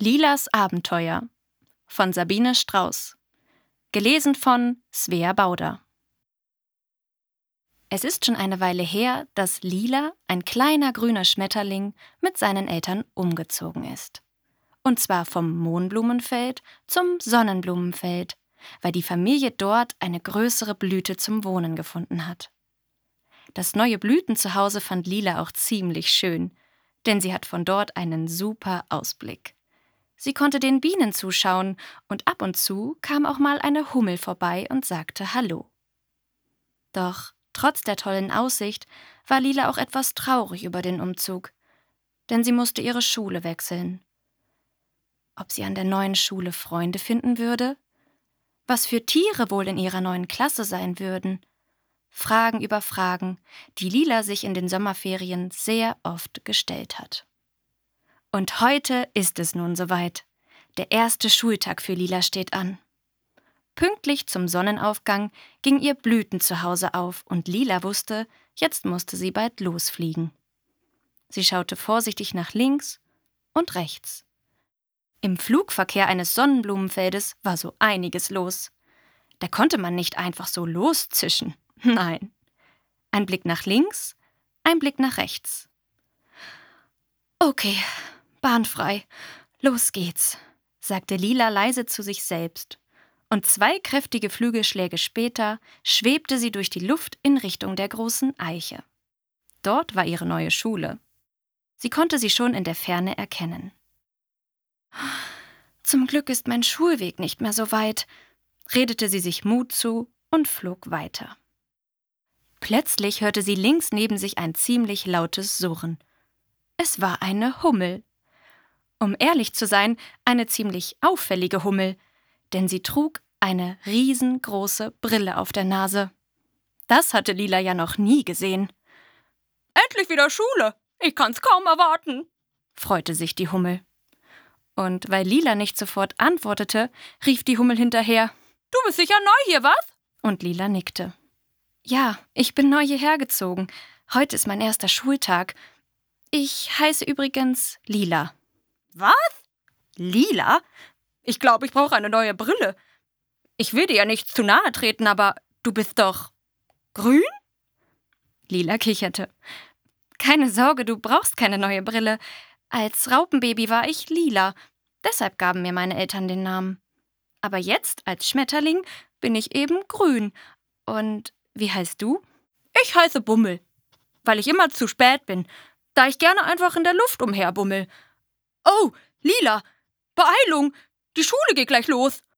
Lilas Abenteuer von Sabine Strauß. Gelesen von Svea Bauder. Es ist schon eine Weile her, dass Lila, ein kleiner grüner Schmetterling, mit seinen Eltern umgezogen ist. Und zwar vom Mohnblumenfeld zum Sonnenblumenfeld, weil die Familie dort eine größere Blüte zum Wohnen gefunden hat. Das neue Blütenzuhause fand Lila auch ziemlich schön, denn sie hat von dort einen super Ausblick. Sie konnte den Bienen zuschauen und ab und zu kam auch mal eine Hummel vorbei und sagte Hallo. Doch trotz der tollen Aussicht war Lila auch etwas traurig über den Umzug, denn sie musste ihre Schule wechseln. Ob sie an der neuen Schule Freunde finden würde? Was für Tiere wohl in ihrer neuen Klasse sein würden? Fragen über Fragen, die Lila sich in den Sommerferien sehr oft gestellt hat. Und heute ist es nun soweit. Der erste Schultag für Lila steht an. Pünktlich zum Sonnenaufgang ging ihr Blütenzuhause auf und Lila wusste, jetzt musste sie bald losfliegen. Sie schaute vorsichtig nach links und rechts. Im Flugverkehr eines Sonnenblumenfeldes war so einiges los. Da konnte man nicht einfach so loszischen. Nein. Ein Blick nach links, ein Blick nach rechts. Okay, bahnfrei. Los geht's, sagte Lila leise zu sich selbst. Und 2 kräftige Flügelschläge später schwebte sie durch die Luft in Richtung der großen Eiche. Dort war ihre neue Schule. Sie konnte sie schon in der Ferne erkennen. Zum Glück ist mein Schulweg nicht mehr so weit, redete sie sich Mut zu und flog weiter. Plötzlich hörte sie links neben sich ein ziemlich lautes Surren. Es war eine Hummel. Um ehrlich zu sein, eine ziemlich auffällige Hummel, denn sie trug eine riesengroße Brille auf der Nase. Das hatte Lila ja noch nie gesehen. »Endlich wieder Schule! Ich kann's kaum erwarten«, freute sich die Hummel. Und weil Lila nicht sofort antwortete, rief die Hummel hinterher: »Du bist sicher neu hier, was?« Und Lila nickte. »Ja, ich bin neu hierher gezogen. Heute ist mein erster Schultag. Ich heiße übrigens Lila.« »Was? Lila? Ich glaube, ich brauche eine neue Brille. Ich will dir ja nicht zu nahe treten, aber du bist doch grün?« Lila kicherte. »Keine Sorge, du brauchst keine neue Brille. Als Raupenbaby war ich Lila. Deshalb gaben mir meine Eltern den Namen. Aber jetzt, als Schmetterling, bin ich eben grün. Und wie heißt du?« »Ich heiße Bummel, weil ich immer zu spät bin, da ich gerne einfach in der Luft umherbummel. Oh, Lila, Beeilung, die Schule geht gleich los.